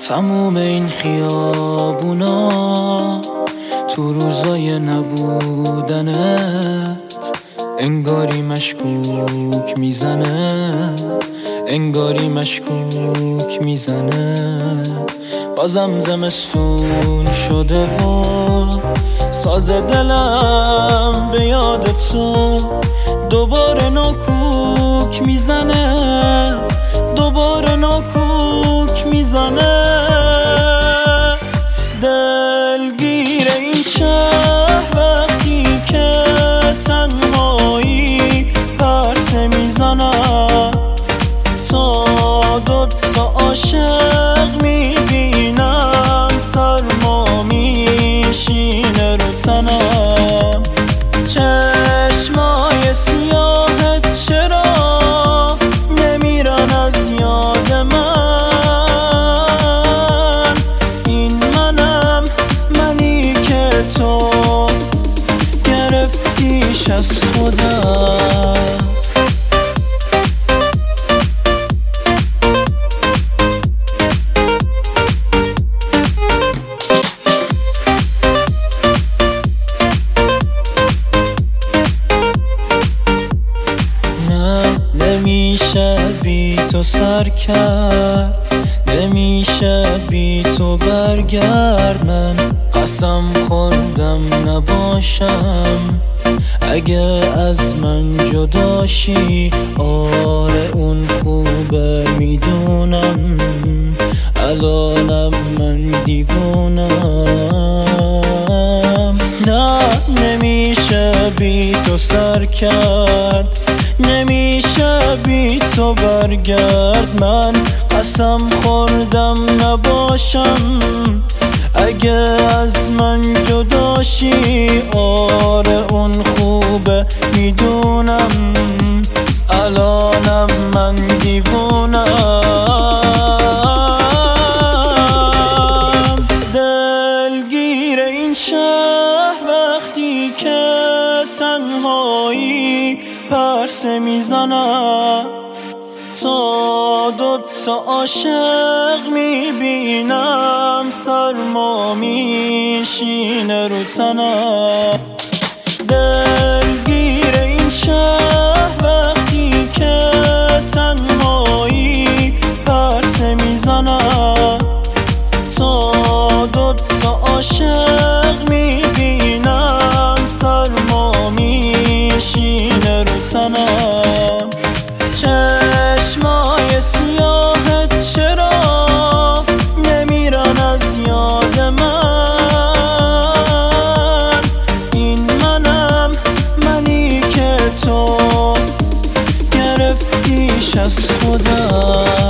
تموم این خیابونا تو روزای نبودنت انگاری مشکوک میزنه، انگاری مشکوک میزنه. بازم زمستون شده و ساز دلم به یاد تو دوباره ناکوک میزنه، دوباره ناکوک میزنه. دلگیر این شهر وقتی که تنهایی پرسه میزنم، تا دوتا عاشق میبینم سرما میشینه رو تنم. چشمای سیاهت چرا نمیرن از یاد من؟ این منم، منی که تو گرفتیش از خودم. نمیشه بی تو سر کرد، نمیشه بی تو برگرد. من قسم خوردم نباشم اگه از من جداشی. آره اون خوبه میدونم، الانم من دیوونم. نه نمیشه بی تو سر کرد، نمیشه بی تو برگرد. من قسم خوردم نباشم اگه از من جداشی. آره اون خوبه میدونم، الانم من دیوونم. دلگیر این شهر وقتی که تنهایی پرسه میزنم، تا دوتا عاشق میبینم سرما میشینه رو تنم. دلگیر این شهر وقتی که تنهایی پرسه میزنم، تا دوتا عاشق میبینم سرما میشینه رو تنم. چشمای سیاهت چرا نمیرن از یاد من؟ این منم، منی که تو گرفتیش از خودم.